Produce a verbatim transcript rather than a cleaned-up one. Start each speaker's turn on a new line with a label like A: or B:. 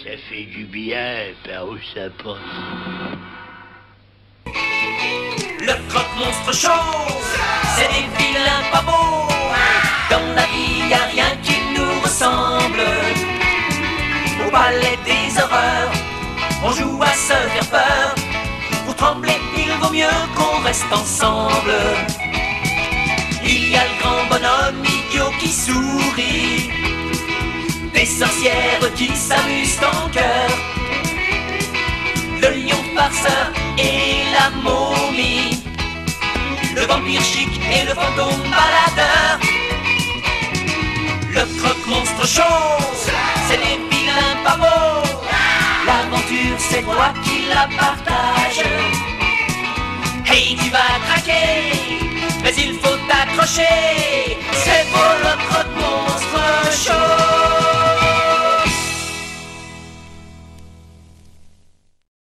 A: Ça fait du bien par où ça passe.
B: Le croque-monstre chaud, c'est des vilains pas beaux. Dans la vie, y a rien qui nous ressemble. Au palais des horreurs, on joue à se faire peur. Pour trembler, il vaut mieux qu'on reste ensemble. Il y a le grand bonhomme idiot qui sourit, des sorcières qui s'amusent en cœur, le lion farceur et la momie, le vampire chic et le fantôme baladeur. Le croque-monstre chaud, c'est les vilains pas beaux. L'aventure c'est toi qui la partage. Hey, tu vas craquer, mais il faut t'accrocher. C'est pour le croque-monstre chaud.